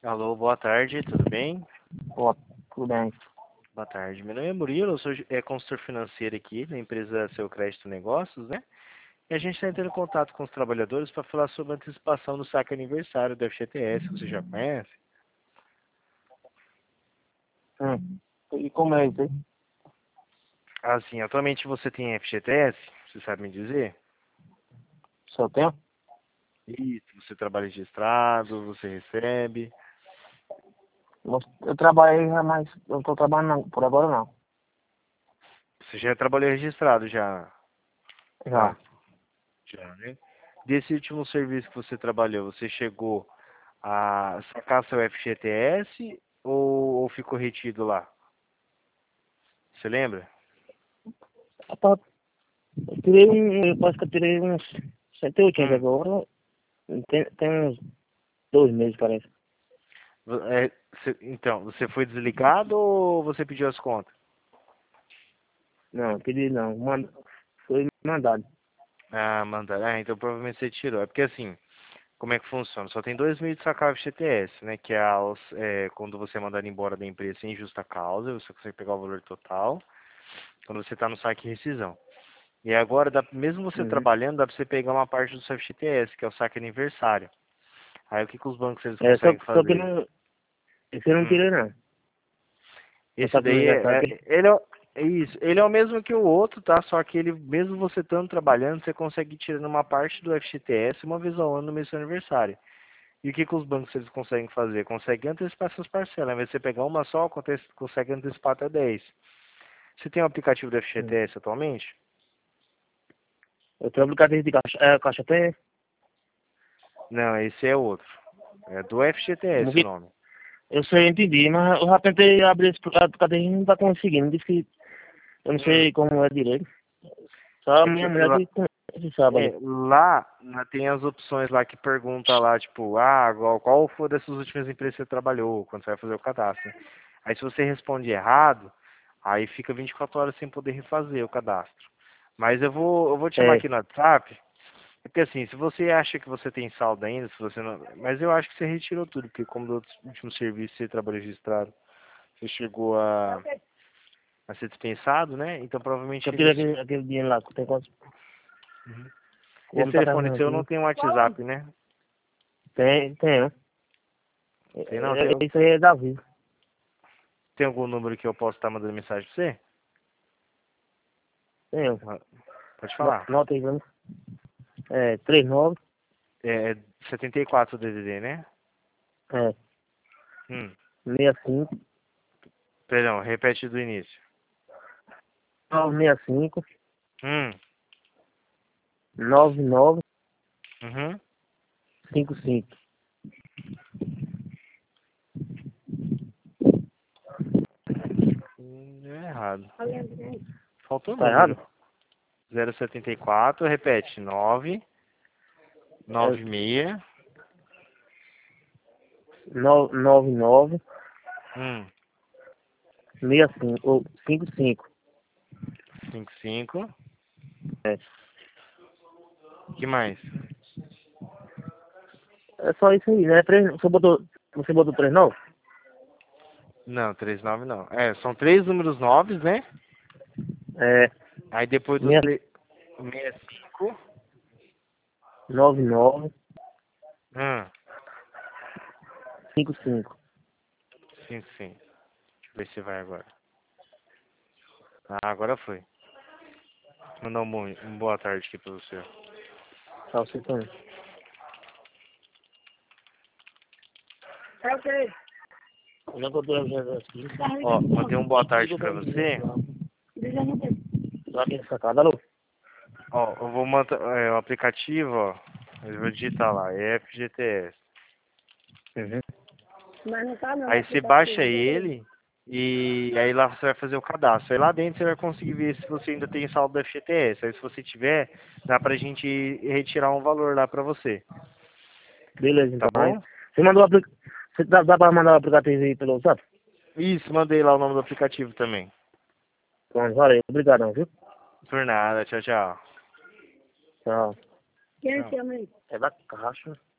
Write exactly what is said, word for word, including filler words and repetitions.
Alô, boa tarde, tudo bem? Pô, tudo bem. Boa tarde, meu nome é Murilo, eu sou é, consultor financeiro aqui da empresa Seu Crédito Negócios, né? E a gente está entrando em contato com os trabalhadores para falar sobre a antecipação do saque aniversário do F G T S, você já conhece? Hum. E como é isso aí? Assim, atualmente você tem F G T S, você sabe me dizer? Só tempo? Isso, você trabalha registrado, você recebe. Eu trabalhei já, mas eu não tô trabalhando não, por agora não. Você já trabalhou registrado já Já. antes, já, né? Desse último serviço que você trabalhou, você chegou a sacar seu F G T S ou, ou ficou retido lá? Você lembra? Rapaz, eu tirei um, eu acho que eu tirei uns cento e oitenta Hum. agora. Tem, tem uns dois meses, parece. É, cê- então, você foi desligado ou você pediu as contas? Não, pedi não. Mand... Foi mandado. Ah, manda. Ah, então provavelmente você tirou. É porque assim, como é que funciona? Só tem dois meios de sacar o F G T S, né? Que é, aos, é quando você é mandado embora da empresa sem justa causa, você consegue pegar o valor total. Quando você está no saque e rescisão. E agora, dá, mesmo você Uhum. trabalhando, dá para você pegar uma parte do seu F G T S, que é o saque aniversário. Aí o que, que os bancos eles É, só, conseguem só que fazer? não. Esse eu não Hum. tirei não. Não Esse tá com daí é, aniversário. é- ele é, o- é isso, ele é o mesmo que o outro, tá? Só que ele, mesmo você estando trabalhando, você consegue tirar uma parte do F G T S uma vez ao ano no mês do seu aniversário. E o que, que os bancos eles conseguem fazer? Conseguem antecipar essas parcelas. Ao invés de você pegar uma só, aconte- consegue antecipar até dez. Você tem o aplicativo do Hum. F G T S atualmente? Eu tenho aplicativo de caixa, é, caixa tem. Não, esse é outro. É do F G T S o nome. Eu sei, eu entendi, mas eu já tentei abrir esse aplicativo e não tá conseguindo. Diz que eu não Hum. sei como é direito. Só a É que minha mulher lá, que, que sabe é, ali. lá, lá tem as opções lá que pergunta lá, tipo, ah, qual, qual foi dessas últimas empresas que você trabalhou, quando você vai fazer o cadastro, né? Aí se você responde errado, aí fica vinte e quatro horas sem poder refazer o cadastro. Mas eu vou, eu vou te chamar É, aqui no WhatsApp, porque assim, se você acha que você tem saldo ainda, se você não. Mas eu acho que você retirou tudo, porque como do último serviço você trabalhou registrado, você chegou a, a ser dispensado, né? Então provavelmente eu tirei eles. aquele, aquele dinheiro lá, que tem quanto? Uhum. O Esse homem tá telefone terminando seu não aqui. tem WhatsApp, né? Tem, tem, né? Tem não? É, Tem, é, isso aí é Davi. tem algum número que eu posso estar mandando mensagem pra você? Tem. Ah, pode No- falar. Nota aí, vamos. É, trinta e nove, É setenta e quatro o D D D, né? é, Hum. sessenta e cinco, Perdão, repete do início. novecentos e sessenta e cinco, Hum. noventa e nove, Uhum. cinquenta e cinco. Hum, é errado. Faltou o Tá errado? número. zero setenta e quatro, repete. nove, É, nove seis. no- noventa e nove, Hum. sessenta e cinco, ou cinquenta e cinco. cinco cinco. É, Que mais? é só isso aí, né? Três, você botou, você botou três não? Não, trinta e nove não. É, são três números nove, né? É, Aí depois do sessenta, tre... sessenta e cinco. noventa e nove, Hum. cinquenta e cinco. Sim, sim. Deixa eu ver se vai agora. Ah, agora foi. Mandar um bom, uma boa tarde aqui pra você. Tá, você também. Onde é que eu tô olhando aqui? Ó, mandei um boa tarde Diga pra pra mim, né? você. Lá aqui na sacada, alô? Ó, eu vou mandar é, o aplicativo, ó. Eu vou digitar lá, é F G T S. Uhum. Mas não tá não no Aí você baixa aplicativo, beleza. ele e aí lá você vai fazer o cadastro. Aí lá dentro você vai conseguir ver se você ainda tem saldo do F G T S. Aí se você tiver, dá pra gente retirar um valor lá pra você. Beleza, Tá então. Aí, bom? você mandou o aplicativo. Você dá, dá pra mandar o aplicativo aí pelo WhatsApp? Isso, mandei lá o nome do aplicativo também. Pronto, valeu. Obrigadão, viu? Por nada, tchau, tchau. Tchau. Quem Tchau. chama aí? É da caixa.